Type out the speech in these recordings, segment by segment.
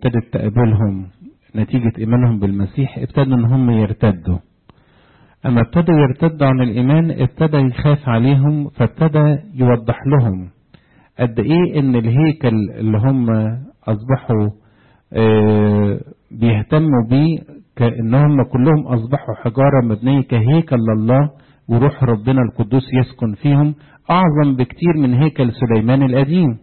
ابتدت تقابلهم نتيجة إيمانهم بالمسيح، ابتدوا إن هم يرتدوا. أما ابتدوا يرتدوا عن الإيمان ابتدى يخاف عليهم، فابتدى يوضح لهم قد إيه إن الهيكل اللي هم أصبحوا بيهتموا بيه، كأنهم كلهم أصبحوا حجارة مبنية كهيكل لله، وروح ربنا القدوس يسكن فيهم، أعظم بكتير من هيكل سليمان القديم.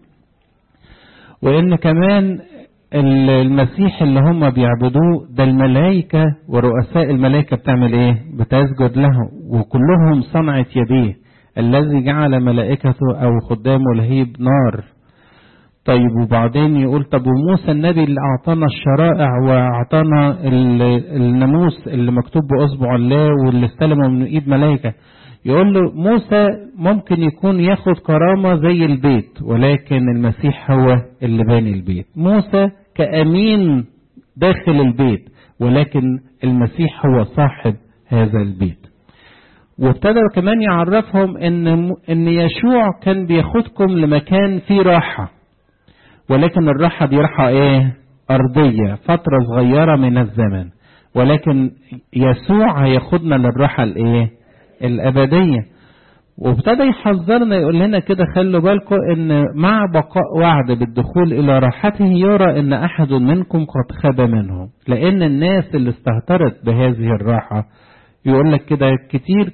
وإن كمان المسيح اللي هم بيعبدوه ده الملائكة ورؤساء الملائكة بتعمل ايه؟ بتسجد له، وكلهم صنعة يديه الذي جعل ملائكته او خدامه لهيب نار. طيب وبعدين يقول طب وموسى النبي اللي اعطانا الشرائع واعطانا الناموس اللي مكتوب باصبع الله واللي استلمه من ايد ملائكة، يقول له موسى ممكن يكون ياخد كرامة زي البيت، ولكن المسيح هو اللي باني البيت. موسى كأمين داخل البيت، ولكن المسيح هو صاحب هذا البيت. وابتدى كمان يعرفهم ان يشوع كان بياخدكم لمكان فيه راحة، ولكن الراحة دي راحة ايه؟ ارضية، فترة صغيرة من الزمن، ولكن يسوع هياخدنا للراحة الايه؟ الابدية. وابتدى يحذرنا يقول لنا كده خلوا بالكم ان مع بقاء وعد بالدخول الى راحته يرى ان احد منكم قد خاب منه، لان الناس اللي استهترت بهذه الراحة يقول لك كده كتير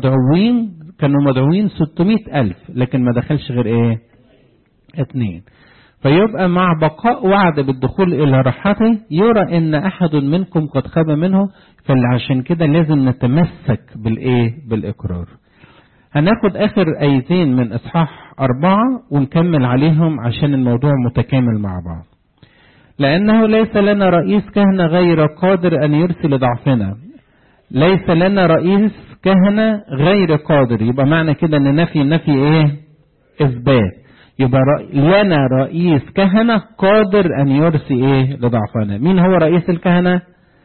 كانوا مدعوين 600,000 لكن ما دخلش غير ايه؟ 2. فيبقى مع بقاء وعد بالدخول الى راحته يرى ان احد منكم قد خاب منه، فعشان كده لازم نتمسك بالايه؟ بالاقرار. هناخد اخر ايتين من اصحاح 4 ونكمل عليهم عشان الموضوع متكامل مع بعض. لانه ليس لنا رئيس كهنة غير قادر ان يرسل ضعفنا. ليس لنا رئيس كهنة غير قادر، يبقى معنى كده ان نفي ايه؟ اثبات. يبقى لنا رئيس كهنة قادر ان يرسي ايه؟ لضعفنا. مين هو رئيس الكهنة؟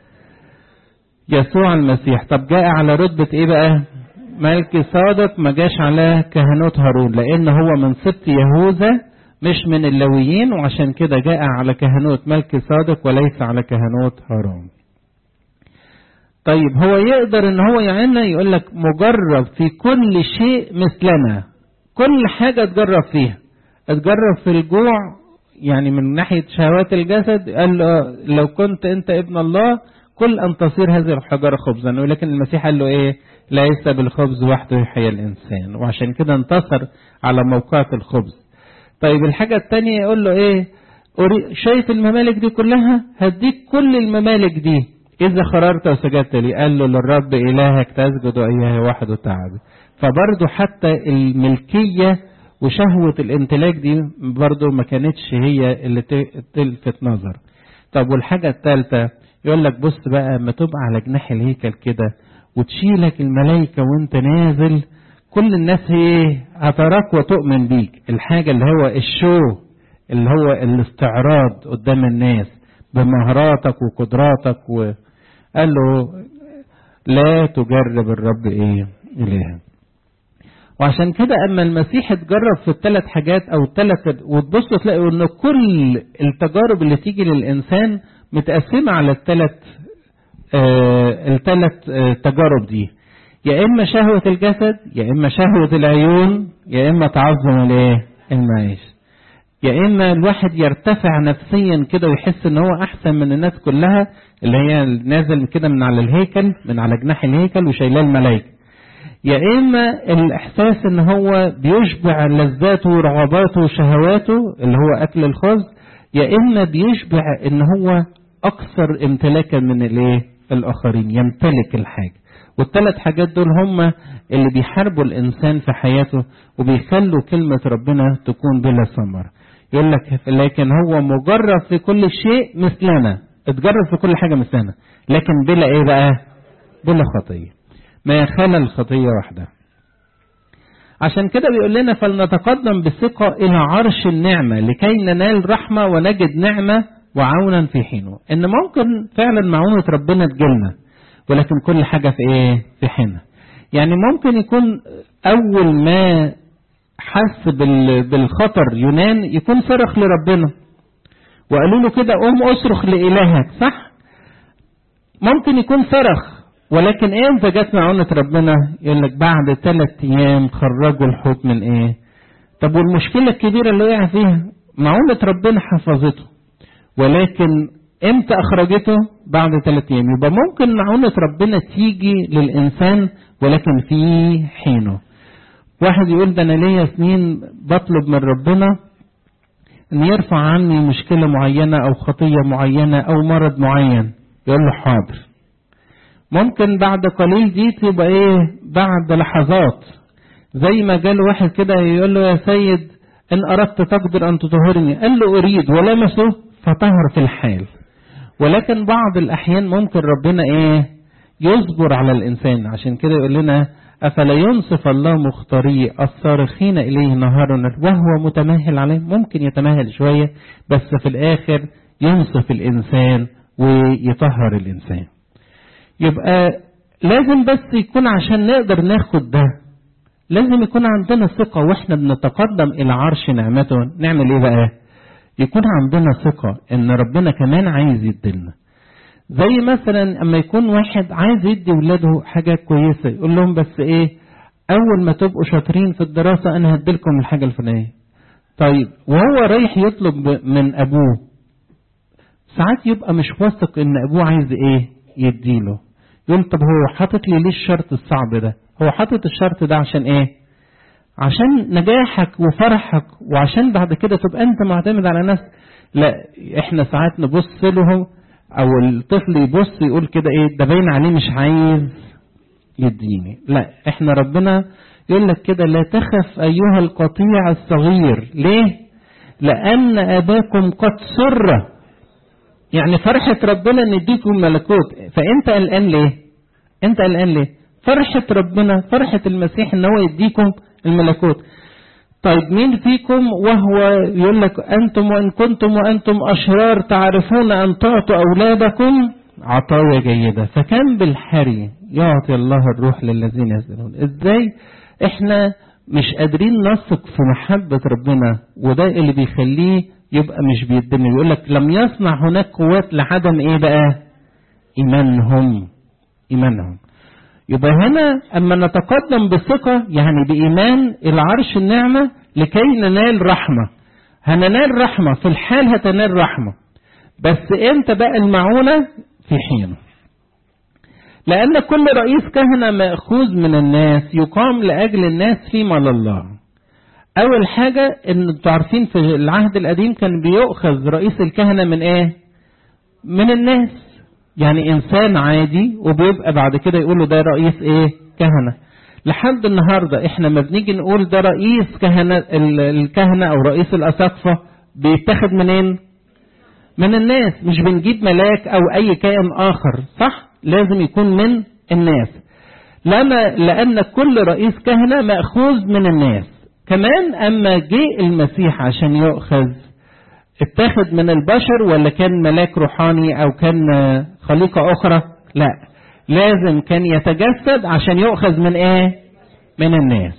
يسوع المسيح. طب جاء على رتبة ايه بقى؟ ملك صادق، ما جاش على كهنوت هارون، لان هو من سبط يهوذا مش من اللويين، وعشان كده جاء على كهنوت ملك صادق وليس على كهنوت هارون. طيب هو يقدر ان هو يعيننا؟ يقول لك مجرب في كل شيء مثلنا، كل حاجة تجرب فيها. اتجرب في الجوع، يعني من ناحية شهوات الجسد، قال له لو كنت انت ابن الله كل ان تصير هذه الحجارة خبزا، ولكن المسيح قال له ايه؟ ليس بالخبز وحده يحيى الانسان، وعشان كده انتصر على موقعة الخبز. طيب الحاجة التانية يقول له ايه؟ شايف الممالك دي كلها؟ هديك كل الممالك دي اذا خررت وسجدت لي. قال له للرب الهك تسجد واياه وحده تعبد. فبرضه حتى الملكية وشهوة الامتلاك دي برضه ما كانتش هي اللي تلفت نظر. طب والحاجة الثالثة يقول لك بص بقى، ما تبقى على جناح الهيكل كده وتشيلك الملائكة وانت نازل، كل الناس ايه؟ هتراك وتؤمن بيك. الحاجة اللي هو الشو، اللي هو الاستعراض قدام الناس بمهاراتك وقدراتك. وقال له لا تجرب الرب ايه؟ إلهه. وعشان كده اما المسيح اتجرب في الثلاث حاجات او وتبصوا تلاقوا ان كل التجارب اللي تيجي للانسان متقسمة على الثلاث تجارب دي، يا اما شهوة الجسد، يا اما شهوة العيون، يا اما تعظم الايه؟ المعيش. يا اما الواحد يرتفع نفسيا كده ويحس ان هو احسن من الناس كلها، اللي هي نازل كده من على الهيكل، من على جناح الهيكل وشايلاه الملائكة. يا اما الاحساس ان هو بيشبع لذاته ورغباته وشهواته اللي هو اكل الخبز، يا اما بيشبع ان هو اكثر امتلاكا من الايه؟ الاخرين، يمتلك الحاجة. والثلاث حاجات دول هم اللي بيحاربوا الانسان في حياته وبيخلوا كلمة ربنا تكون بلا ثمر. يقول لك لكن هو مجرب في كل شيء مثلنا، اتجرب في كل حاجة مثلنا، لكن بلا ايه بقى؟ بلا خطية، ما يخلى الخطية واحدة. عشان كده بيقول لنا فلنتقدم بثقة إلى عرش النعمة لكي ننال رحمة ونجد نعمة وعونا في حينه. إن ممكن فعلا معونة ربنا تجيلنا، ولكن كل حاجة في إيه؟ في حينها. يعني ممكن يكون أول ما حس بالخطر يونان يكون صرخ لربنا، وقالوا له كده قوم اصرخ لإلهك، صح؟ ممكن يكون صرخ، ولكن امتى جت معونة ربنا؟ يقول لك بعد 3 أيام خرجوا الحوت من ايه؟ طب والمشكلة الكبيرة اللي وقع فيها؟ معونة ربنا حفظته، ولكن امتى اخرجته؟ بعد 3 أيام. يبقى ممكن معونة ربنا تيجي للإنسان ولكن في حينه. واحد يقول ده انا ليا سنين بطلب من ربنا ان يرفع عني مشكلة معينة او خطية معينة او مرض معين، يقول له حاضر. ممكن بعد قليل دي تبقى ايه؟ بعد لحظات. زي ما قال واحد كده يقول له يا سيد ان اردت تقدر ان تطهرني، قال له اريد، ولمسه فطهر في الحال. ولكن بعض الاحيان ممكن ربنا ايه؟ يصبر على الانسان. عشان كده يقول لنا افلا ينصف الله مختاري الصارخين اليه نهارا وهو متماهل عليه. ممكن يتماهل شوية بس في الاخر ينصف الانسان ويطهر الانسان. يبقى لازم بس يكون عشان نقدر ناخد ده لازم يكون عندنا ثقة، واحنا بنتقدم الى عرش نعمته نعمل ايه بقى؟ يكون عندنا ثقة ان ربنا كمان عايز يدينا. زي مثلا اما يكون واحد عايز يدي ولاده حاجة كويسة، يقول لهم بس ايه؟ اول ما تبقوا شاطرين في الدراسة انا هديلكم الحاجة الفلانية. طيب وهو رايح يطلب من ابوه، ساعات يبقى مش واثق ان ابوه عايز ايه يديله. يقول طب هو حاطط لي ليه الشرط الصعب ده؟ هو حاطط الشرط ده عشان ايه؟ عشان نجاحك وفرحك، وعشان بعد كده تبقى انت معتمد على نفسك. لا، احنا ساعات نبص لهم او الطفل يبص يقول كده ايه؟ ده باين عليه مش عايز يديني. لا، احنا ربنا يقول لك كده لا تخف ايها القطيع الصغير. ليه؟ لان اباكم قد سر. يعني فرحة ربنا ان يديكم ملكوت، فانت قلقان ليه؟ انت قلقان ليه؟ فرحة ربنا، فرحة المسيح ان هو يديكم الملكوت. طيب مين فيكم وهو يقول لك انتم وان كنتم وانتم اشرار تعرفون ان تعطوا اولادكم عطايا جيدة فكم بالحري يعطي الله الروح للذين يسألون. ازاي احنا مش قادرين نثق في محبة ربنا؟ وده اللي بيخليه يبقى مش بيدنا. يقول لك لم يصنع هناك قوات لعدم ايه بقى؟ ايمانهم. يبقى هنا اما نتقدم بثقة يعني بايمان الى عرش النعمة لكي ننال رحمة. هننال رحمة في الحال، هتنال رحمة، بس امتى بقى المعونة؟ في حينه. لان كل رئيس كهنة مأخوذ من الناس يقام لاجل الناس فيما لله. اول حاجة ان انتوا عارفين في العهد القديم كان بيؤخذ رئيس الكهنة من ايه؟ من الناس. يعني انسان عادي وبيبقى بعد كده يقولوا ده رئيس ايه؟ كهنة. لحد النهاردة احنا ما بنيجي نقول ده رئيس كهنة الكهنة او رئيس الاساقفة بيتاخد منين؟ من الناس. مش بنجيب ملاك او اي كائن اخر، صح؟ لازم يكون من الناس. لان كل رئيس كهنة مأخوذ من الناس. كمان اما جاء المسيح عشان يؤخذ اتاخد من البشر ولا كان ملاك روحاني او كان خليقة اخرى؟ لا، لازم كان يتجسد عشان يؤخذ من ايه؟ من الناس.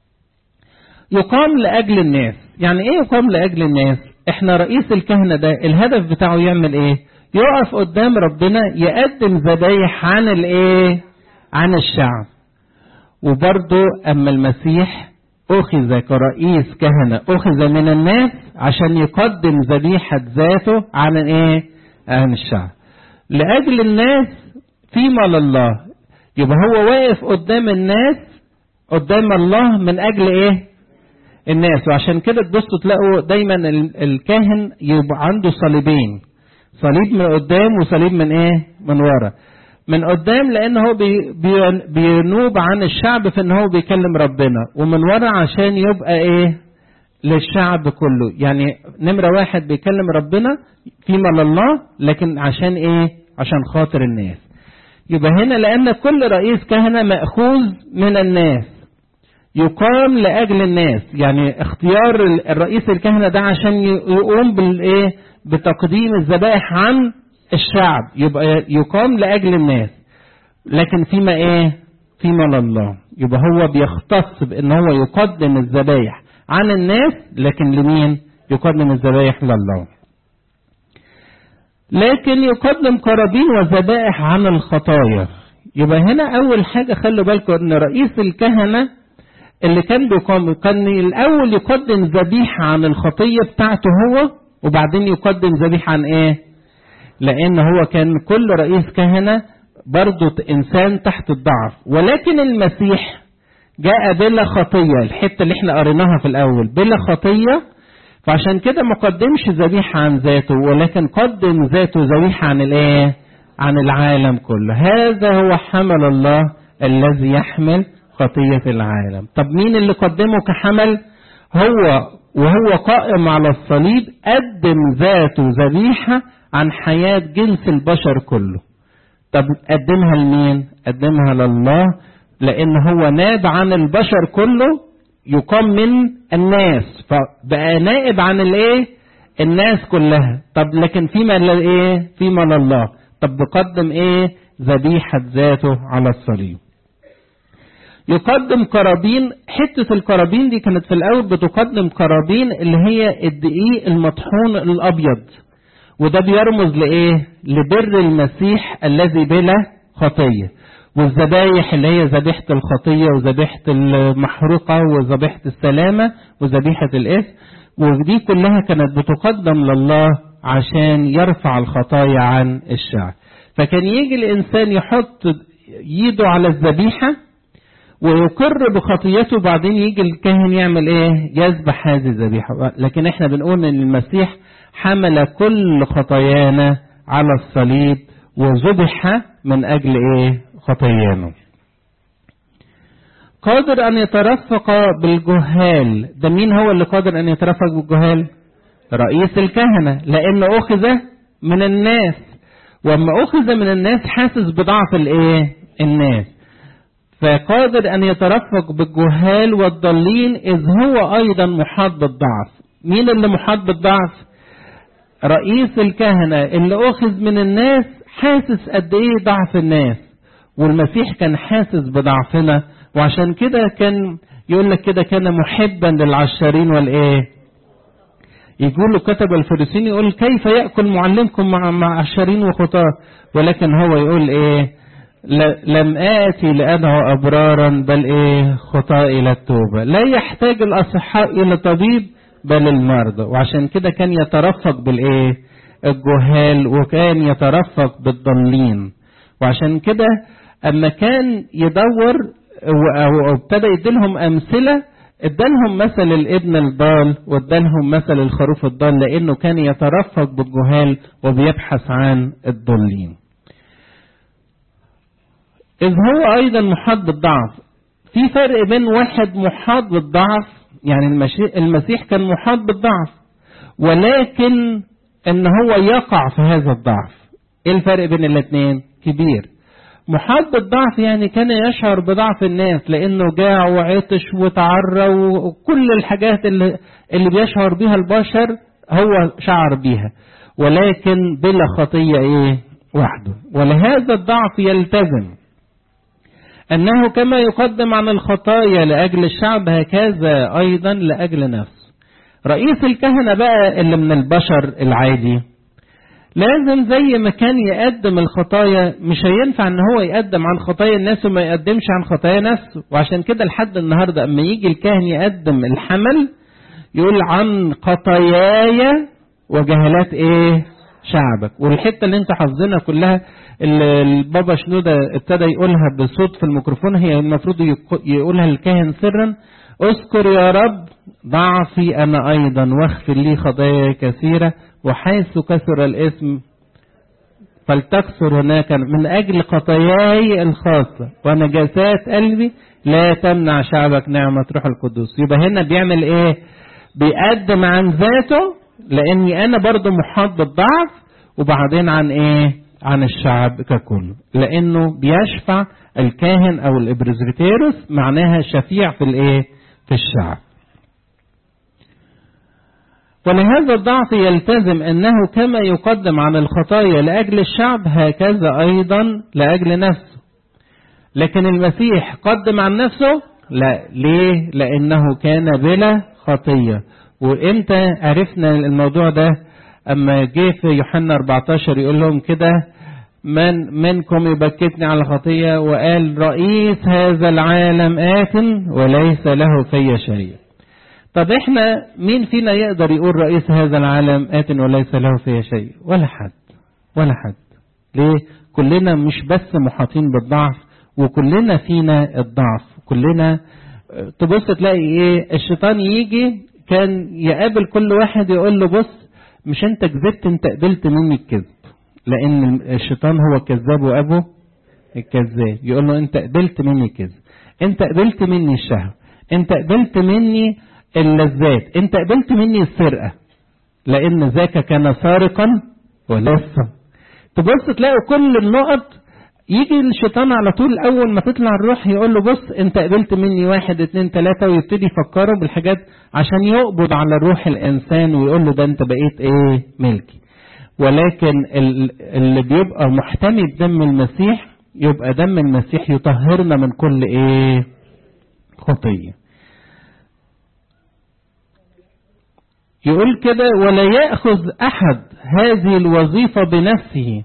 يقام لاجل الناس. يعني ايه يقام لاجل الناس؟ احنا رئيس الكهنة ده الهدف بتاعه يعمل ايه؟ يقف قدام ربنا يقدم ذبايح عن الايه؟ عن الشعب. وبرضه اما المسيح أخذ كرئيس كهنة أخذ من الناس عشان يقدم ذبيحة ذاته عن إيه؟ عن الشعب لأجل الناس فيما لله. يبقى هو واقف قدام الناس قدام الله من أجل إيه؟ الناس. وعشان كده تبصوا تلاقوا دايما الكاهن يبقى عنده صليبين، صليب من قدام وصليب من إيه؟ من ورا. من قدام لان هو بينوب عن الشعب في ان هو بيكلم ربنا، ومن ورا عشان يبقى ايه؟ للشعب كله. يعني نمرة 1 بيكلم ربنا فيما لله، لكن عشان ايه؟ عشان خاطر الناس. يبقى هنا لان كل رئيس كهنة مأخوذ من الناس يقام لأجل الناس. يعني اختيار الرئيس الكهنة ده عشان يقوم بالايه؟ بتقديم الذبائح عن الشعب. يبقى يقام لأجل الناس، لكن فيما ايه؟ فيما لله. يبقى هو بيختص بان هو يقدم الذبائح عن الناس، لكن لمين؟ يقدم الذبائح لله. لكن يقدم قرابين وذبائح عن الخطايا. يبقى هنا أول حاجة خلوا بالكم أن رئيس الكهنة اللي كان الأول يقدم ذبيحة عن الخطية بتاعته هو، وبعدين يقدم ذبيحة عن إيه؟ لأن هو كان كل رئيس كهنة برضو إنسان تحت الضعف، ولكن المسيح جاء بلا خطية، الحتة اللي احنا قريناها في الأول بلا خطية، فعشان كده ما قدمش ذبيحة عن ذاته، ولكن قدم ذاته ذبيحة عن الإيه؟ عن العالم كله. هذا هو حمل الله الذي يحمل خطية العالم. طب مين اللي قدمه كحمل؟ هو وهو قائم على الصليب قدم ذاته ذبيحة عن حياة جنس البشر كله. طب قدمها لمين؟ قدمها لله، لأن هو ناب عن البشر كله، يقام من الناس، فبقى نائب عن الايه؟ الناس كلها. طب لكن فيما للايه؟ فيما لله. طب بقدم ايه؟ ذبيحة ذاته على الصليب. يقدم قرابين. حتة القرابين دي كانت في الأول بتقدم قرابين اللي هي الدقيق المطحون الأبيض، وده بيرمز لإيه؟ لبر المسيح الذي بلا خطية. والذبايح اللي هي ذبيحة الخطية وذبيحة المحروقة وذبيحة السلامة وذبيحة الإثم، ودي كلها كانت بتقدم لله عشان يرفع الخطايا عن الشعب. فكان يجي الإنسان يحط يده على الذبيحة ويقر بخطيته، بعدين يجي الكاهن يعمل ايه؟ يذبح هذه الذبيحة. لكن احنا بنقول ان المسيح حمل كل خطايانا على الصليب وذبح من اجل ايه؟ خطايانا. قادر ان يترفق بالجهال. ده مين هو اللي قادر ان يترفق بالجهال؟ رئيس الكهنة، لانه اخذ من الناس، واما اخذ من الناس حاسس بضعف الايه؟ الناس، فقادر أن يترفق بالجهال والضالين، إذ هو أيضا محاط بالضعف. مين اللي محاط بالضعف؟ رئيس الكهنة اللي أخذ من الناس، حاسس قد إيه ضعف الناس، والمسيح كان حاسس بضعفنا، وعشان كده كان يقول لك كده كان محبا للعشارين والإيه؟ يقول له كتب الفريسيين يقول كيف يأكل معلمكم مع عشارين وخطاة، ولكن هو يقول إيه؟ لم آتي لأدعو أبرارا بل إيه؟ خطاة إلى التوبة. لا يحتاج الأصحاء إلى طبيب بل المرضى. وعشان كده كان يترفق بالإيه؟ الجهال، وكان يترفق بالضالين. وعشان كده أما كان يدور وابتدى يديلهم أمثلة، ادالهم مثل الابن الضال وادالهم مثل الخروف الضال، لأنه كان يترفق بالجهال وبيبحث عن الضالين. إذ هو أيضا محاط بالضعف. في فرق بين واحد محاط بالضعف، يعني المسيح كان محاط بالضعف، ولكن إن هو يقع في هذا الضعف. إيه الفرق بين الاثنين؟ كبير. محاط بالضعف يعني كان يشعر بضعف الناس، لأنه جاع وعطش وتعرى وكل الحاجات اللي بيشعر بها البشر هو شعر بيها، ولكن بلا خطية إيه؟ وحده. ولهذا الضعف يلتزم أنه كما يقدم عن الخطايا لأجل الشعب هكذا أيضا لأجل نفسه. رئيس الكهنة بقى اللي من البشر العادي لازم زي ما كان يقدم الخطايا، مش هينفع ان هو يقدم عن خطايا الناس وما يقدمش عن خطايا نفسه. وعشان كده لحد النهاردة اما يجي الكاهن يقدم الحمل يقول عن خطاياي وجهالات ايه؟ شعبك. والحتة اللي انت حافظينها كلها اللي البابا شنودة ابتدى يقولها بصوت في الميكروفون، هي المفروض يقولها الكاهن سرا: اذكر يا رب ضعفي انا ايضا واغفر لي خطاياي كثيرة، وحيث كثر الاسم فلتكثر هناك من اجل خطاياي الخاصة ونجاسات قلبي لا تمنع شعبك نعمة روح القدس. يبقى هنا بيعمل ايه؟ بيقدم عن ذاته، لاني انا برضو محاط بالضعف، وبعدين عن ايه؟ عن الشعب ككل، لانه بيشفع الكاهن او الابرزبيتيروس، معناها شفيع في الايه؟ في الشعب. ولهذا الضعف يلتزم انه كما يقدم عن الخطايا لاجل الشعب هكذا ايضا لاجل نفسه. لكن المسيح قدم عن نفسه؟ لا. ليه؟ لانه كان بلا خطية. وامتى عرفنا الموضوع ده؟ اما جه في يوحنا 14 يقول لهم كده من منكم يبكتني على خطية، وقال رئيس هذا العالم آت وليس له في شيء. طب احنا مين فينا يقدر يقول رئيس هذا العالم آت وليس له في شيء؟ ولا حد، ولا حد. ليه؟ كلنا مش بس محاطين بالضعف، وكلنا فينا الضعف، كلنا. تبص تلاقي ايه؟ الشيطان يجي كان يقابل كل واحد يقول له بص مش انت كذبت، انت قبلت مني الكذب، لان الشيطان هو كذاب وابوه الكذاب. يقول له انت قبلت مني الكذب، انت قبلت مني الشهوة، انت قبلت مني اللذات، انت قبلت مني السرقة، لان ذاك كان سارقا ولصا. تبص تلاقي كل النقط يجي الشيطان على طول اول ما تطلع الروح يقول له بص انت قبلت مني 1 2 3، ويبتدي يفكره بالحاجات عشان يقبض على روح الانسان ويقول له ده انت بقيت ايه؟ ملكي. ولكن اللي بيبقى محتمي بدم المسيح، يبقى دم المسيح يطهرنا من كل ايه؟ خطية. يقول كده ولا يأخذ احد هذه الوظيفة بنفسه،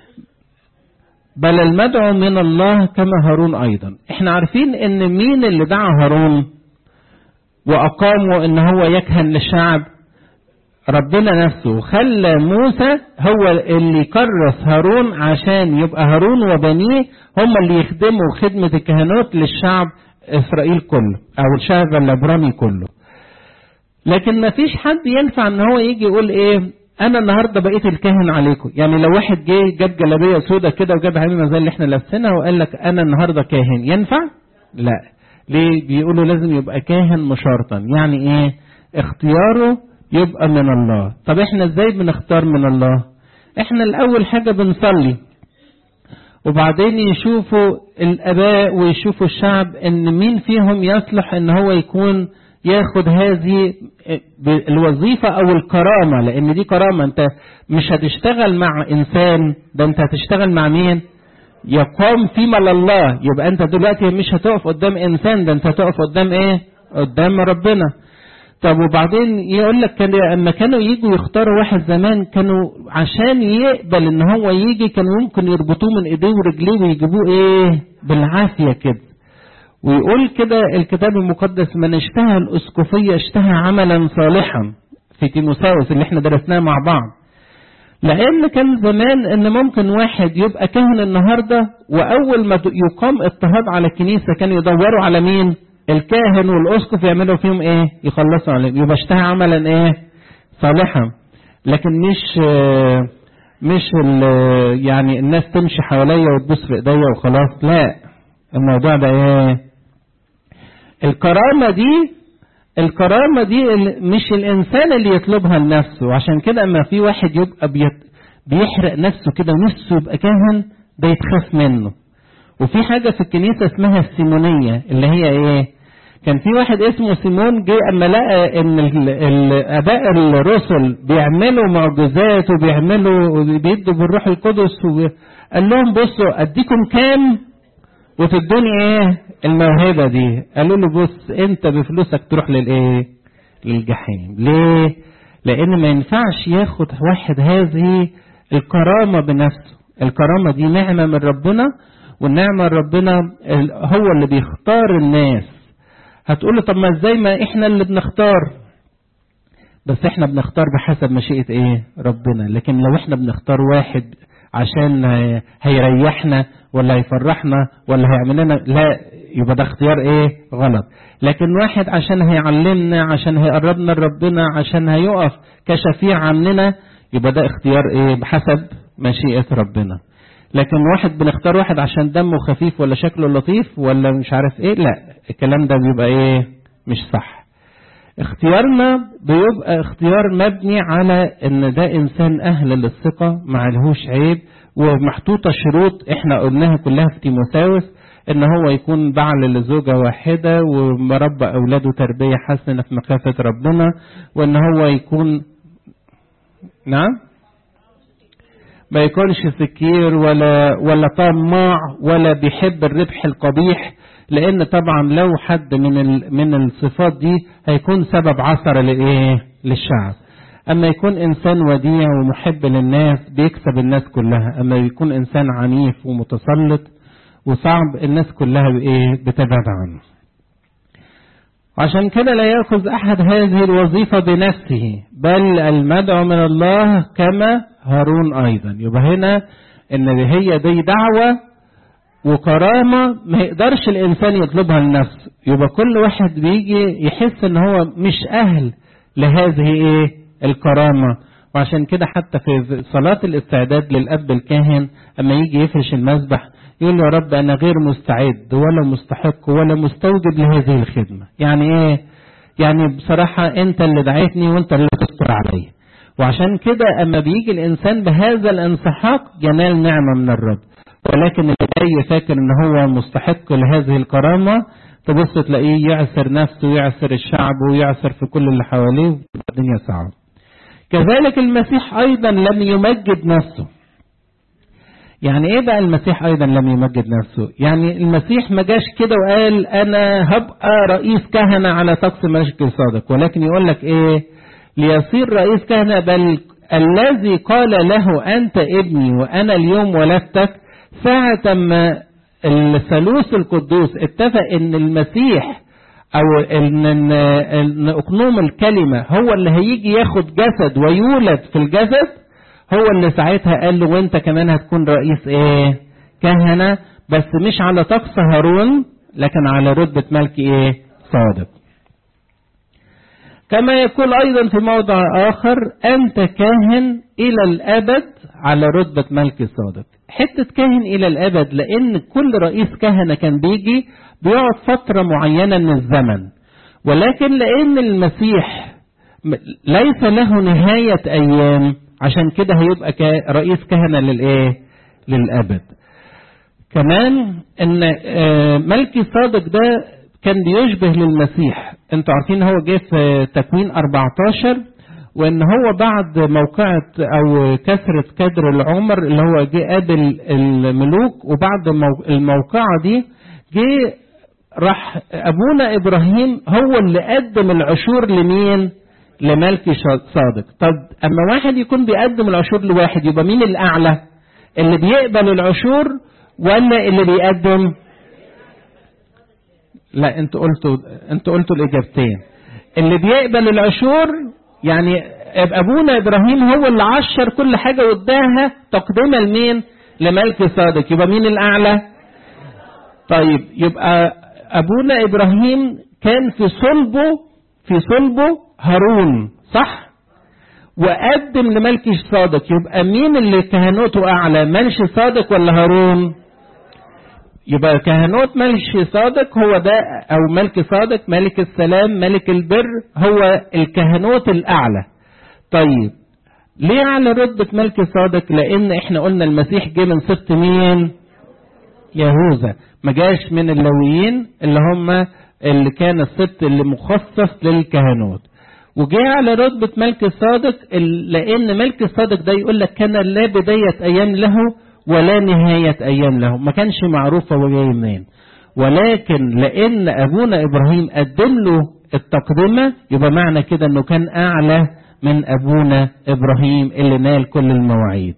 بل المدعو من الله كما هارون ايضا. احنا عارفين ان مين اللي دعا هارون واقامه ان هو يكهن للشعب؟ ربنا نفسه. خلى موسى هو اللي يكرس هارون عشان يبقى هارون وبنيه هم اللي يخدموا خدمة الكهنوت للشعب اسرائيل كله او الشعب العبراني كله. لكن ما فيش حد ينفع ان هو يجي يقول ايه انا النهارده بقيت الكاهن عليكم. يعني لو واحد جه جاب جلابيه سودة كده وجاب عمامه زي اللي احنا لابسينها وقال لك انا النهارده كاهن، ينفع؟ لا. ليه؟ بيقولوا لازم يبقى كاهن مشارطا. يعني ايه؟ اختياره يبقى من الله. طب احنا ازاي بنختار من الله؟ احنا الاول حاجه بنصلي، وبعدين يشوفوا الاباء ويشوفوا الشعب ان مين فيهم يصلح ان هو يكون ياخد هذه الوظيفة او الكرامة، لان دي كرامة. انت مش هتشتغل مع انسان، ده انت هتشتغل مع مين؟ يقام فيما لله. يبقى انت دلوقتي مش هتقف قدام انسان، ده انت هتقف قدام ايه؟ قدام ربنا. طب وبعدين يقول لك اما كانوا يجوا يختاروا واحد زمان، كانوا عشان يقبل ان هو يجي كانوا ممكن يربطوه من ايديه ورجليه ويجيبوه ايه؟ بالعافية كده. ويقول كده الكتاب المقدس من اشتهى الاسقفية اشتهى عملا صالحا، في تيموثاوس اللي احنا درسناه مع بعض. لان كان زمان ان ممكن واحد يبقى كاهن النهاردة واول ما يقام اضطهاد على الكنيسة كانوا يدوروا على مين؟ الكاهن والاسقف يعملوا فيهم ايه؟ يخلصوا عليهم. يبقى اشتهى عملا ايه؟ صالحا. لكن مش يعني الناس تمشي حواليا وتبص في ايديا وخلاص، لا. الموضوع ده ايه؟ الكرامة دي مش الانسان اللي يطلبها لنفسه. وعشان كده اما في واحد يبقى بيحرق نفسه كده ونفسه يبقى كاهن، ده يتخاف منه. وفي حاجة في الكنيسة اسمها السيمونية، اللي هي ايه؟ كان في واحد اسمه سيمون جه اما لقى ان الاباء الرسل بيعملوا معجزات وبيدوا بالروح القدس، وقال لهم بصوا اديكم كام وتدوني ايه؟ الموهبة دي. قالوا له بص انت بفلوسك تروح للايه؟ للجحيم. ليه؟ لان ما ينفعش ياخد واحد هذه الكرامة بنفسه. الكرامة دي نعمة من ربنا، والنعمة من ربنا هو اللي بيختار الناس. هتقول له طب ما ازاي ما احنا اللي بنختار؟ بس احنا بنختار بحسب مشيئة ايه؟ ربنا. لكن لو احنا بنختار واحد عشان هيريحنا ولا هيفرحنا ولا هيعمل لنا، لا، يبقى ده اختيار ايه؟ غلط. لكن واحد عشان هيعلمنا، عشان هيقربنا لربنا، عشان هيقف كشفيع عننا، يبقى ده اختيار ايه؟ بحسب مشيئة ربنا. لكن واحد بنختار واحد عشان دمه خفيف ولا شكله لطيف ولا مش عارف ايه، لا، الكلام ده بيبقى ايه؟ مش صح. اختيارنا بيبقى اختيار مبني على ان ده انسان اهل للثقة، ما عليهوش عيب، ومحطوطة شروط احنا قلناها كلها في تيموثاوس، ان هو يكون بعل لزوجة واحدة ومربى اولاده تربية حسنة في مخافة ربنا، وان هو يكون ما يكونش سكير ولا طماع ولا بيحب الربح القبيح، لان طبعا لو حد من الصفات دي هيكون سبب عثرة للشعب. أما يكون إنسان وديع ومحب للناس بيكسب الناس كلها، أما يكون إنسان عنيف ومتسلط وصعب الناس كلها بتبعد عنه. عشان كده لا يأخذ أحد هذه الوظيفة بنفسه، بل المدعو من الله كما هارون أيضا. يبقى هنا إن هي دي دعوة وكرامة ما يقدرش الإنسان يطلبها لنفسه. يبقى كل واحد بيجي يحس إن هو مش أهل لهذه الكرامة. وعشان كده حتى في صلاة الاستعداد للأب الكاهن أما يجي يفرش المذبح يقول له يا رب أنا غير مستعد ولا مستحق ولا مستوجب لهذه الخدمة. يعني إيه؟ يعني بصراحة أنت اللي دعيتني وأنت اللي تستر علي. وعشان كده أما بيجي الإنسان بهذا الانسحاق ينال نعمة من الرب. ولكن اللي جاي فاكر إن هو مستحق لهذه الكرامة تبص تلاقيه يعسر نفسه ويعسر الشعب ويعسر في كل اللي حواليه، الدنيا صعبة. كذلك المسيح أيضا لم يمجد نفسه. يعني ايه بقى المسيح ايضا لم يمجد نفسه؟ يعني المسيح ما جاش كده وقال انا هبقى رئيس كهنة على طقس ملك الصادق، ولكن يقول لك ايه؟ ليصير رئيس كهنة، بل الذي قال له انت ابني وانا اليوم ولدتك. ساعة ما الثالوث القدوس اتفق ان المسيح او ان اقنوم الكلمة هو اللي هيجي ياخد جسد ويولد في الجسد، هو اللي ساعتها قال له وانت كمان هتكون رئيس كهنة، بس مش على طقس هارون لكن على رتبة ملك صادق. كما يقول ايضا في موضع اخر انت كاهن الى الابد على رتبة ملك صادق. حتة كاهن الى الابد لان كل رئيس كهنة كان بيجي بيقعد فترة معينة من الزمن، ولكن لان المسيح ليس له نهاية ايام عشان كده هيبقى رئيس كهنة للأبد. كمان ان ملكي صادق ده كان بيشبه للمسيح. انتوا عارفين هو جه في تكوين 14 وان هو بعد موقعة او كسرة كدر العمر اللي هو جه قابل الملوك، وبعد الموقعة دي جه راح ابونا ابراهيم هو اللي قدم العشور لمين؟ لملكي صادق. طب اما واحد يكون بيقدم العشور لواحد يبقى مين الاعلى؟ اللي بيقبل العشور ولا اللي بيقدم؟ لا انتوا قلتوا الاجابتين. اللي بيقبل العشور يعني ابونا ابراهيم هو اللي عشر كل حاجة واداها تقديما لمين؟ لملكي صادق. يبقى مين الاعلى؟ طيب يبقى ابونا ابراهيم كان في صلبه هارون، صح؟ وقدم لملكي صادق. يبقى مين اللي كهنوته اعلى؟ ملكي صادق ولا هارون؟ يبقى كهنوت ملكي صادق هو ده، او ملكي صادق ملك السلام ملك البر هو الكهنوت الاعلى. طيب ليه على رتبة ملكي صادق؟ لان احنا قلنا المسيح جه من سبط مين؟ يهوذا، ما جاش من اللاويين اللي كان السبط اللي مخصص للكهنوت. وجاء على رتبة ملك الصادق لأن ملك الصادق ده يقول لك كان لا بداية أيام له ولا نهاية أيام له، ما كانش معروف هو جاي منين، ولكن لأن أبونا إبراهيم قدم له التقدمة يبقى معنى كده أنه كان أعلى من أبونا إبراهيم اللي نال كل المواعيد.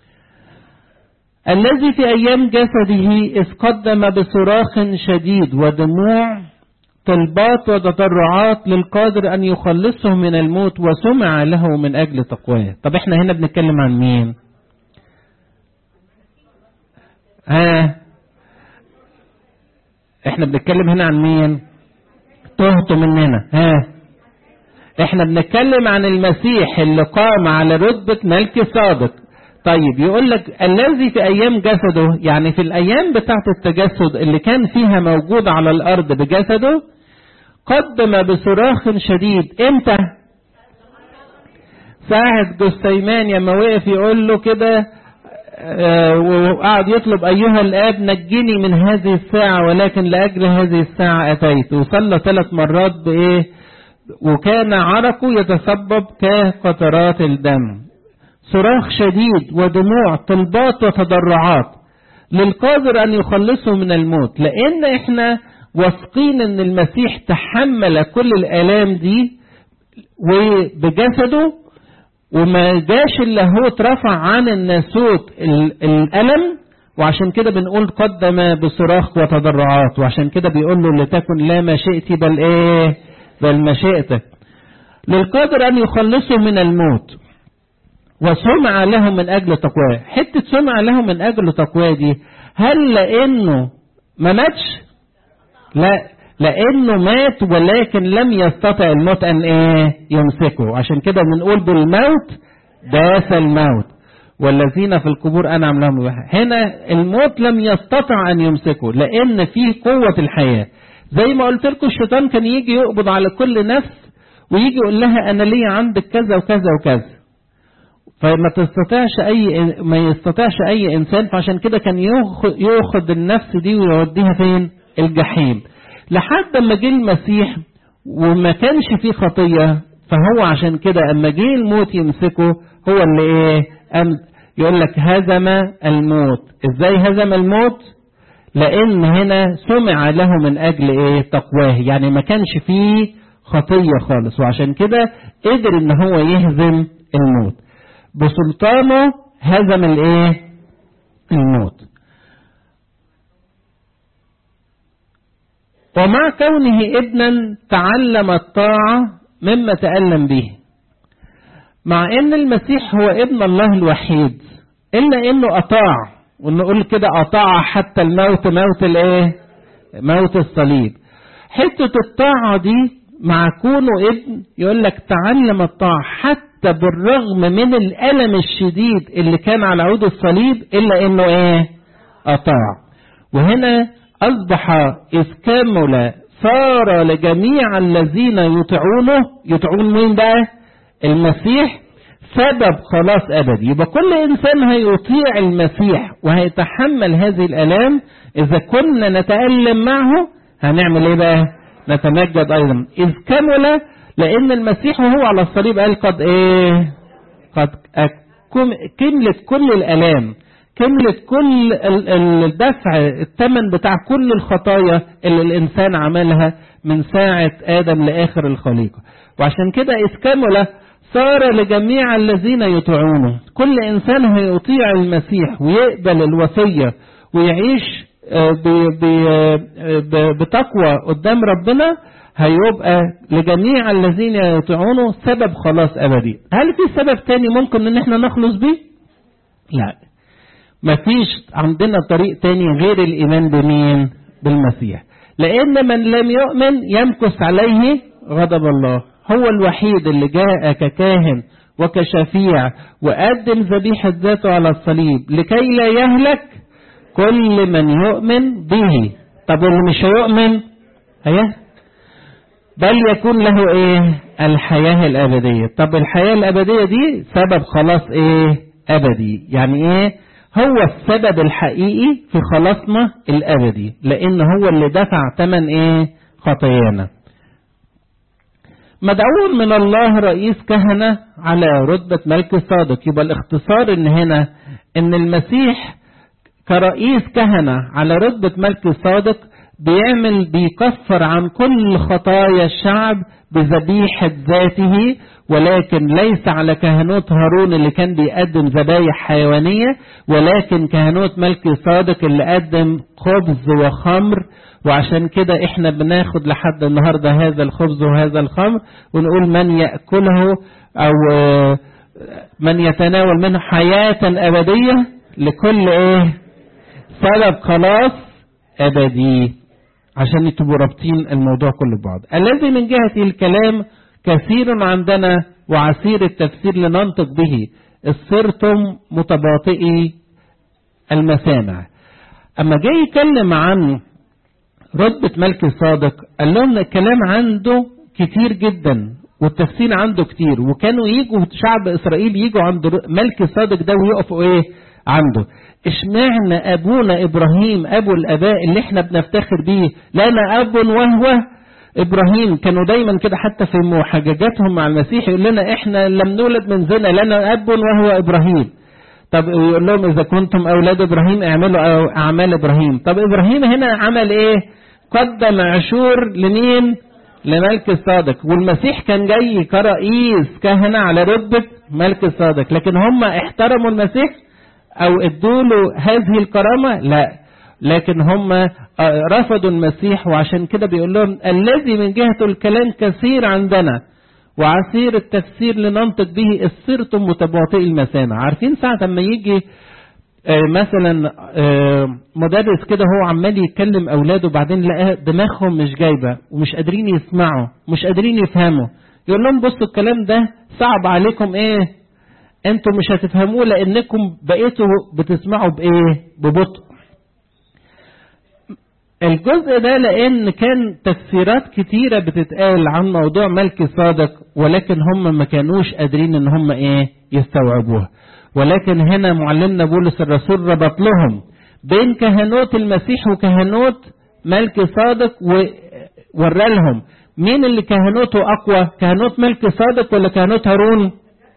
الذي في أيام جسده إذ قدم بصراخ شديد ودموع طلبات وتضرعات للقادر أن يخلصه من الموت وسمع له من أجل تقواه. طب احنا هنا بنتكلم عن مين؟ احنا بنتكلم هنا عن مين؟ تهتوا مننا. احنا بنتكلم عن المسيح اللي قام على رتبة ملك صادق. طيب يقول لك الذي في أيام جسده، يعني في الأيام بتاعت التجسد اللي كان فيها موجود على الأرض بجسده، قدم بصراخ شديد. امتى؟ ساعة جثيمان لما وقف يقول له كده وقعد يطلب أيها الآب نجني من هذه الساعة ولكن لأجل هذه الساعة أتيت. وصلى 3 مرات بإيه؟ وكان عرقه يتسبب كقطرات الدم. صراخ شديد ودموع طلبات وتضرعات للقادر أن يخلصه من الموت، لأن إحنا واثقين أن المسيح تحمل كل الآلام دي وبجسده وما جاش اللاهوت رفع عن الناسوت الألم، وعشان كده بنقول قدم بصراخ وتضرعات، وعشان كده بيقول له لتكن لا مشيئتي بل ايه، بل مشيئتك. للقادر ان يخلصه من الموت وسمع له من اجل تقواه. حتة سمع له من اجل تقواه دي، هل لانه ما ماتش؟ لا، لانه مات ولكن لم يستطع الموت ان ايه يمسكه. عشان كده بنقول بالموت داس الموت والذين في القبور انعم لهم بها. هنا الموت لم يستطع ان يمسكه لان فيه قوة الحياة. زي ما قلت لكم الشيطان كان يجي يقبض على كل نفس ويجي يقول لها انا ليه عندك كذا وكذا وكذا، ما يستطيعش اي انسان. فعشان كده كان ياخد النفس دي ويوديها فين؟ الجحيم. لحد ما جه المسيح وما كانش فيه خطية، فهو عشان كده اما جه الموت يمسكه هو اللي ايه يقول لك هزم الموت. ازاي هزم الموت؟ لان هنا سمع له من اجل ايه تقواه، يعني ما كانش فيه خطية خالص، وعشان كده قدر ان هو يهزم الموت بسلطانه. هزم الايه الموت. ومع كونه ابنا تعلم الطاعة مما تألم به. مع ان المسيح هو ابن الله الوحيد الا انه اطاع، ونقول كده اطاع حتى الموت، موت الايه؟ موت الصليب. حتة الطاعة دي مع كونه ابن يقول لك تعلم الطاعة حتى بالرغم من الألم الشديد اللي كان على عود الصليب الا انه ايه؟ اطاع. وهنا اصبح اذ كمل صار لجميع الذين يطيعون مين بقى؟ المسيح، سبب خلاص أبدي. يبقى كل إنسان هيطيع المسيح وهيتحمل هذه الآلام. إذا كنا نتألم معه هنعمل إيه بقى؟ نتمجد أيضا. إذ كمل، لأن المسيح وهو على الصليب قال قد إيه؟ قد كملت كل الآلام، كملت كل الدفع الثمن بتاع كل الخطايا اللي الإنسان عملها من ساعة آدم لآخر الخليقة. وعشان كده إذ كمل صار لجميع الذين يطيعونه. كل إنسان هيطيع المسيح ويقبل الوصية ويعيش بتقوى قدام ربنا، هيبقى لجميع الذين يطيعونه سبب خلاص أبدي. هل في سبب تاني ممكن ان احنا نخلص به؟ لا، مفيش عندنا طريق تاني غير الإيمان بمين؟ بالمسيح. لأن من لم يؤمن يمكث عليه غضب الله. هو الوحيد اللي جاء ككاهن وكشفيع وقدم ذبيحة ذاته على الصليب لكي لا يهلك كل من يؤمن به. طب واللي مش هيؤمن بل يكون له ايه؟ الحياة الأبدية. طب الحياة الأبدية دي سبب خلاص ايه؟ أبدي. يعني ايه؟ هو السبب الحقيقي في خلاصنا الأبدي، لأن هو اللي دفع ثمن ايه؟ خطايانا. مدعو من الله رئيس كهنة على رتبة ملك صادق. يبقى الاختصار ان هنا ان المسيح كرئيس كهنة على رتبة ملك صادق بيكفر عن كل خطايا الشعب بذبيحة ذاته، ولكن ليس على كهنوت هارون اللي كان بيقدم ذبايح حيوانية، ولكن كهنوت ملك صادق اللي قدم خبز وخمر. وعشان كده احنا بناخد لحد النهاردة هذا الخبز وهذا الخمر ونقول من يأكله او من يتناول منه حياة أبدية لكل ايه؟ سبب خلاص أبدي. عشان تبقوا رابطين الموضوع كله ببعض. الذي من جهة الكلام كثير عندنا وعسير التفسير لننطق به، صرتم متباطئي المسامع. اما جاي يتكلم عن رتبة ملك صادق قال لهم الكلام عنده كتير جدا والتفسير عنده كتير، وكانوا يجوا شعب إسرائيل يجوا عند ملك صادق ده ويقفوا ايه عنده. اشمعنى ابونا ابراهيم ابو الاباء اللي احنا بنفتخر بيه لنا اب وهو ابراهيم؟ كانوا دايما كده حتى في محاججاتهم مع المسيح يقول لنا احنا لم نولد من زنا، لنا اب وهو ابراهيم. طب يقول لهم اذا كنتم اولاد ابراهيم اعملوا اعمال ابراهيم. طب ابراهيم هنا عمل ايه؟ قدم عشور لمين؟ لملك الصادق، والمسيح كان جاي كرئيس كهنة على رتبة ملك الصادق، لكن هم احترموا المسيح او ادوا له هذه الكرامة؟ لا، لكن هم رفضوا المسيح. وعشان كده بيقول لهم الذي من جهته الكلام كثير عندنا وعسير التفسير لننطق به صرتم متباطئي المسامع. عارفين ساعة ما يجي مثلا مدرس كده هو عمال يتكلم اولاده، بعدين لقى دماغهم مش جايبه ومش قادرين يسمعوا مش قادرين يفهموا، يقول لهم بصوا الكلام ده صعب عليكم، انتوا مش هتفهموه لانكم بقيتوا بتسمعوا ببطء. الجزء ده لان كان تفسيرات كتيرة بتتقال عن موضوع ملك صادق، ولكن هم ما كانوش قادرين ان هم يستوعبوها. ولكن هنا معلمنا بولس الرسول ربط لهم بين كهنوت المسيح وكهنوت ملك صادق، وورى لهم مين اللي كهنوته اقوى، كهنوت ملك صادق ولا كهنوت هارون؟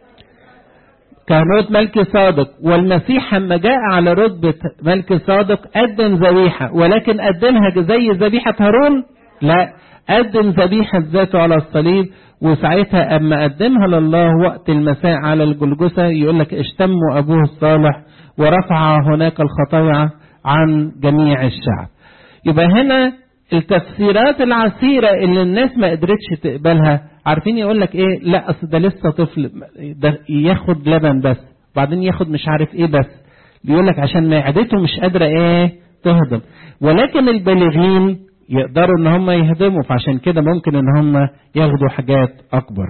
كهنوت ملك صادق. والمسيح لما جاء على رتبة ملك صادق قدم ذبيحة، ولكن قدمها زي ذبيحة هارون؟ لا، قدم ذبيحة ذاته على الصليب. وساعتها اما قدمها لله وقت المساء على الجلجثة يقول لك اشتموا ابوه الصالح ورفع هناك الخطايا عن جميع الشعب. يبقى هنا التفسيرات العسيرة اللي الناس ما قدرتش تقبلها، عارفين يقول لك لا اصل ده لسه طفل، ده ياخد لبن بس بعدين ياخد مش عارف بس، بيقول لك عشان معدته مش قادرة تهضم. ولكن البالغين يقدروا ان هم يهضموا، فعشان كده ممكن ان هم ياخدوا حاجات اكبر.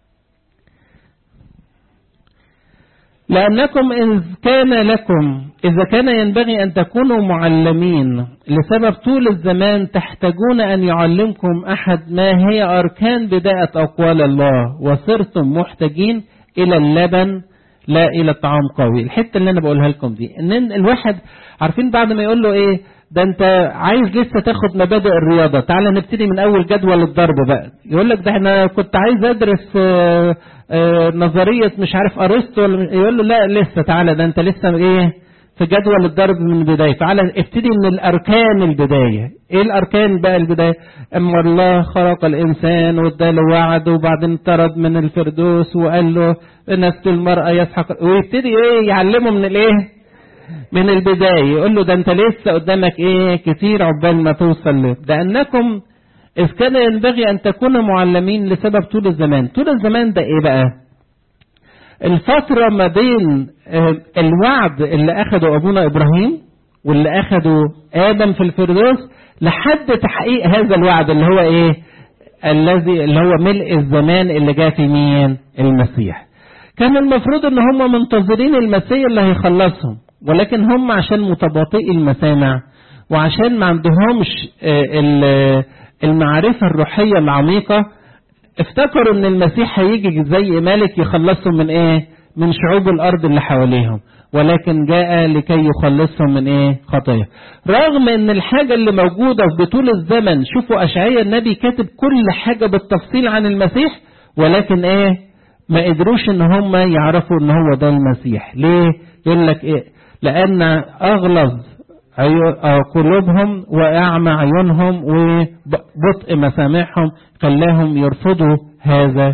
لأنكم إذا كان ينبغي أن تكونوا معلمين لسبب طول الزمان تحتاجون أن يعلمكم أحد ما هي أركان بداية أقوال الله، وصرتم محتاجين إلى اللبن لا إلى الطعام قوي. الحتة اللي أنا بقولها لكم دي إن الواحد عارفين بعد ما يقول له ده أنت عايز لسه تاخد مبادئ الرياضة، تعالى نبتدي من أول جدول الضرب بقى، يقول لك ده أنا كنت عايز أدرس نظرية مش عارف أرسطو، يقول له لا لسه، تعالى ده أنت لسه في جدول الضرب من البداية، تعالى ابتدي من الأركان البداية. الأركان بقى البداية؟ أما الله خلق الإنسان واداله وعد، وبعدين طرد من الفردوس وقال له نسل المرأة يسحق، ويبتدي يعلمه من البداية. يقول له ده أنت لسه قدامك كتير عقبال ما توصل له. لأنكم إذ كان ينبغي أن تكونوا معلمين لسبب طول الزمان. طول الزمان ده بقى؟ الفترة ما بين الوعد اللي أخده أبونا إبراهيم واللي أخده آدم في الفردوس لحد تحقيق هذا الوعد اللي هو اللي هو ملء الزمان اللي جاء في مين؟ المسيح. كان المفروض ان هم منتظرين المسيح اللي هيخلصهم، ولكن هم عشان متباطئي المسامع وعشان ما عندهمش المعرفة الروحية العميقة افتكروا ان المسيح هيجي زي ملك يخلصهم من شعوب الارض اللي حواليهم، ولكن جاء لكي يخلصهم من خطايا. رغم ان الحاجة اللي موجودة بطول الزمن، شوفوا اشعياء النبي كاتب كل حاجة بالتفصيل عن المسيح، ولكن ما قدروش ان هم يعرفوا ان هو ده المسيح. ليه؟ يقول لك لان اغلظ قلوبهم واعمى عيونهم وبطء مسامعهم خلاهم يرفضوا هذا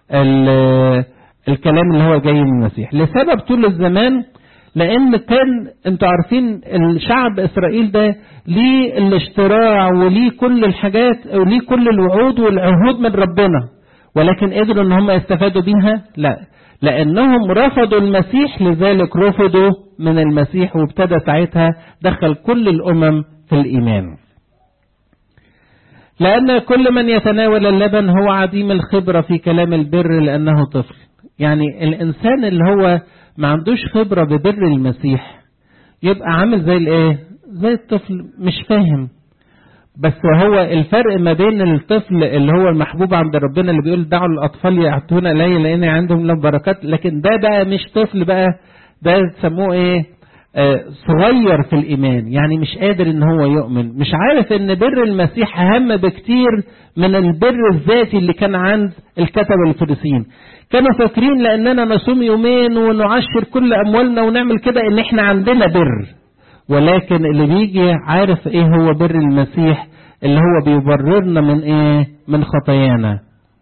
الكلام اللي هو جاي من المسيح. لسبب طول الزمان، لان كان انتوا عارفين الشعب اسرائيل ده ليه الاشتراع وليه كل الحاجات وليه كل الوعود والعهود من ربنا، ولكن قدروا ان هم يستفادوا بيها؟ لا، لانهم رفضوا المسيح، لذلك رفضوا من المسيح، وابتدى ساعتها دخل كل الامم في الايمان. لان كل من يتناول اللبن هو عديم الخبرة في كلام البر لانه طفل. يعني الانسان اللي هو ما عندوش خبرة ببر المسيح يبقى عامل زي الطفل مش فاهم. بس هو الفرق ما بين الطفل اللي هو المحبوب عند ربنا اللي بيقول دعوا الأطفال يأتون إلي لأن عندهم لهم بركات، لكن ده بقى مش طفل بقى، ده تسموه صغير في الإيمان، يعني مش قادر إن هو يؤمن، مش عارف إن بر المسيح أهم بكتير من البر الذاتي اللي كان عند الكتبة الفريسيين. كانوا فاكرين لأننا نصوم يومين ونعشر كل أموالنا ونعمل كده إن إحنا عندنا بر، ولكن اللي بيجي عارف هو بر المسيح، اللي هو بيبررنا من ايه؟ من خطايانا.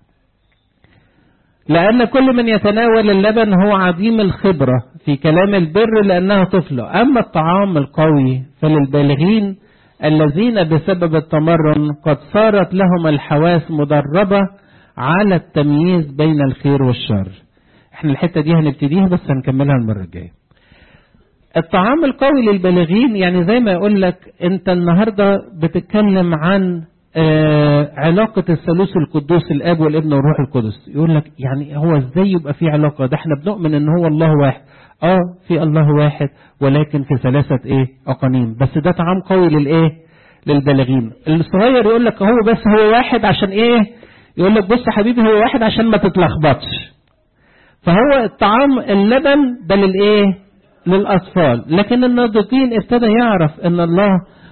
لأن كل من يتناول اللبن هو عديم الخبرة في كلام البر لأنه طفل. أما الطعام القوي فللبالغين الذين بسبب التمرن قد صارت لهم الحواس مدربة على التمييز بين الخير والشر. احنا الحتة دي هنبتديها بس هنكملها المرة الجاية. الطعام القوي للبالغين يعني زي ما يقول لك انت النهاردة بتتكلم عن علاقة الثالوث القدوس الاب والابن والروح القدس. يقول لك يعني هو ازاي يبقى في علاقة؟ ده احنا بنؤمن ان هو الله واحد. في الله واحد ولكن في ثلاثة اقانيم. بس ده طعام قوي للبالغين. الصغير يقول لك هو بس هو واحد عشان يقول لك بص حبيبي هو واحد عشان ما تتلخبطش. فهو الطعام اللبن ده للأطفال. لكن الناضجين ابتدى يعرف ان الله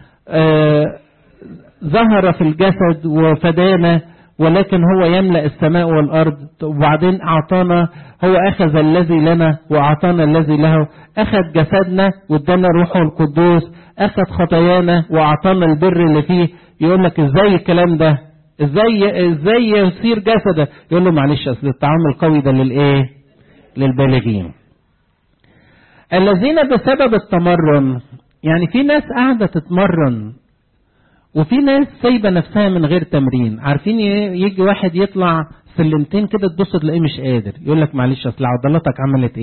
ظهر في الجسد وفدانا ولكن هو يملأ السماء والأرض. وبعدين أعطانا، هو أخذ الذي لنا وأعطانا الذي له. أخذ جسدنا وادانا روحه القدوس. أخذ خطايانا وأعطانا البر اللي فيه. يقول لك ازاي الكلام ده؟ ازاي يصير جسده؟ يقول له معلش اصل الطعام القوي ده للبالغين الذين بسبب التمرن. يعني في ناس قاعدة تتمرن وفي ناس سايبة نفسها من غير تمرين. عارفين يجي واحد يطلع سلمتين كده تبص تلاقيه مش قادر. يقول لك معلش اصل عضلاتك عملت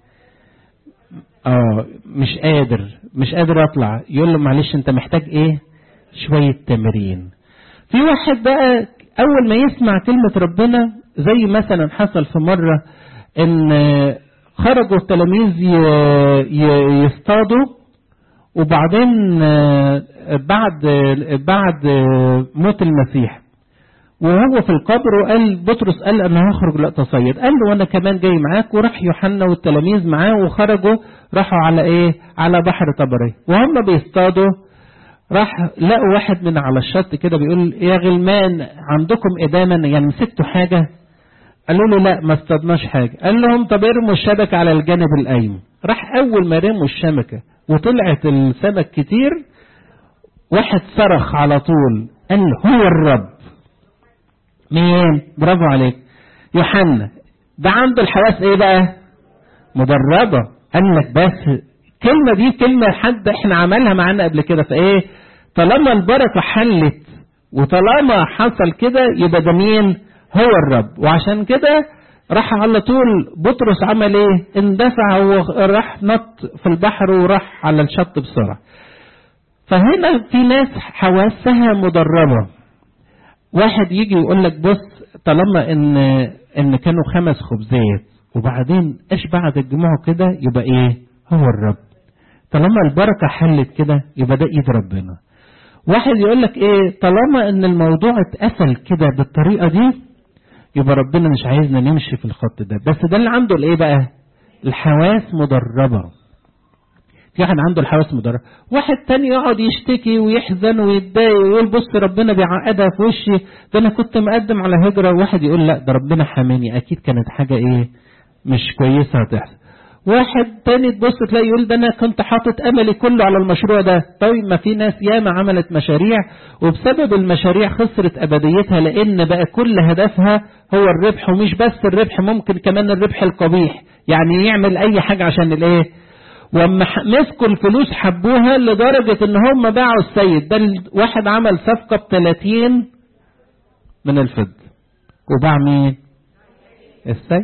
مش قادر اطلع. يقول له معلش انت محتاج شوية تمرين. في واحد بقى اول ما يسمع كلمة ربنا زي مثلا حصل في مرة ان خرجوا التلاميذ يصطادوا وبعدين بعد موت المسيح وهو في القبر وقال بطرس قال انا هخرج لا تصيد. قال له وانا كمان جاي معاك. وراح يوحنا والتلاميذ معاه وخرجوا راحوا على على بحر طبري. وهم بيصطادوا راح لقوا واحد من على الشط كده بيقول يا غلمان عندكم إداما؟ يعني مسكتوا حاجة؟ قالوا له لا ما اصطادناش حاجة. قال لهم طب ارموا الشبكة على الجانب الأيمن. راح أول ما رموا الشبكة وطلعت السمك كتير واحد صرخ على طول قال هو الرب. مين؟ برافو عليك يوحنا. ده عنده الحواس بقى؟ مدربة. قال لك بس كلمة دي كلمة حد احنا عملها معانا قبل كده. طالما البركة حلت وطالما حصل كده يبقى ده مين؟ هو الرب. وعشان كده راح على طول بطرس عمل اندفع وراح نط في البحر وراح على الشط بسرعة. فهنا في ناس حواسها مدربة. واحد يجي يقول لك بص طالما ان كانوا 5 خبزات وبعدين اشبعت الجموع كده يبقى هو الرب. طالما البركة حلت كده يبقى ده ايد ربنا. واحد يقول لك طالما ان الموضوع اتقفل كده بالطريقة دي يبقى ربنا مش عايزنا نمشي في الخط ده. بس ده اللي عنده بقى الحواس مدربة. في واحد عنده الحواس مدربة. واحد تاني يقعد يشتكي ويحزن ويتضايق ويقول بص ربنا بيعقدها في وشي، ده انا كنت مقدم على هجرة. وواحد يقول لا ده ربنا حماني اكيد كانت حاجة مش كويسة هتحصل. واحد تاني تبص تلاقي يقول ده انا كنت حاطط املي كله على المشروع ده. طيب ما في ناس ياما عملت مشاريع وبسبب المشاريع خسرت ابديتها لان بقى كل هدفها هو الربح. ومش بس الربح، ممكن كمان الربح القبيح. يعني يعمل اي حاجة عشان واما مسكوا الفلوس حبوها لدرجة ان هم باعوا السيد. ده واحد عمل صفقة ب30 من الفضة وباع مين؟ السيد.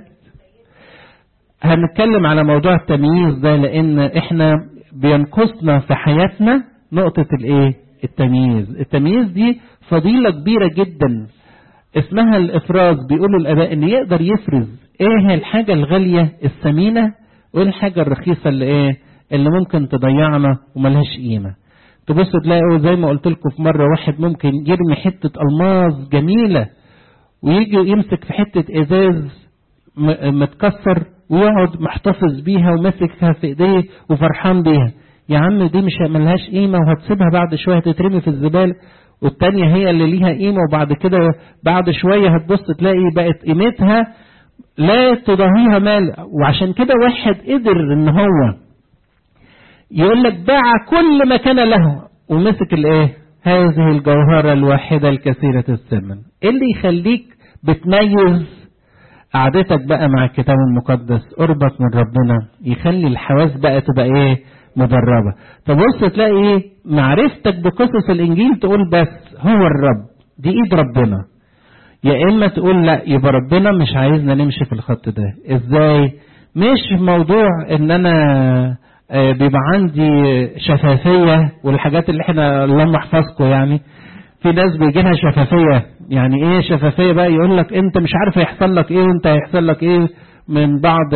هنتكلم على موضوع التمييز ده لان احنا بينقصنا في حياتنا نقطة التمييز. التمييز دي فضيلة كبيرة جدا اسمها الافراز. بيقولوا الاباء ان يقدر يفرز الحاجة الغالية الثمينة وايه الحاجة الرخيصة اللي ممكن تضيعنا وملهاش قيمة. تبص تلاقوا زي ما قلت لكم في مرة واحد ممكن يرمي حتة الماس جميلة ويجي يمسك في حتة ازاز متكسر ويقعد محتفظ بيها ومسكها في ايديه وفرحان بيها. يا عم دي مش ملهاش قيمة وهتسيبها بعد شوية تترمي في الزبالة. والتانية هي اللي ليها قيمة وبعد كده بعد شوية هتبص تلاقي بقت قيمتها لا تضاهيها مال. وعشان كده واحد قدر ان هو يقول لك باع كل ما كان له ومسك هذه الجوهرة الواحدة الكثيرة الثمن. إيه اللي يخليك بتميز قعدتك بقى مع الكتاب المقدس، قربك من ربنا، يخلي الحواس بقى تبقى ايه؟ مدربة. تبص تلاقي ايه؟ معرفتك بقصص الانجيل تقول بس هو الرب، دي ايد ربنا. يا اما تقول لا، يبقى ربنا مش عايزنا نمشي في الخط ده. ازاي؟ مش موضوع ان انا بيبقى عندي شفافية والحاجات اللي احنا اللهم احفظكم. يعني في ناس بيجي لها شفافية. يعني ايه شفافية بقى؟ يقول لك انت مش عارف هيحصل لك ايه وانت هيحصل لك ايه من بعض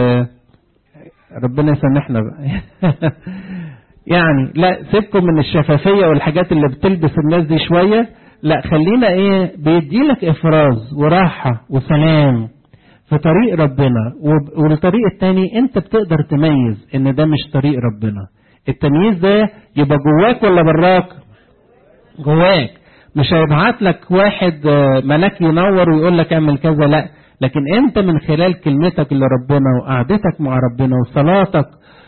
ربنا يسامحنا بقى. يعني لا، سيبكم من الشفافية والحاجات اللي بتلبس الناس دي شوية. لا، خلينا ايه؟ بيديلك افراز وراحة وسلام في طريق ربنا. والطريق التاني انت بتقدر تميز ان ده مش طريق ربنا. التمييز ده يبقى جواك ولا براك؟ جواك. مش هيبعت لك واحد ملاك ينور ويقول لك اعمل كذا، لا، لكن انت من خلال كلمتك لربنا وقعدتك مع ربنا وصلاتك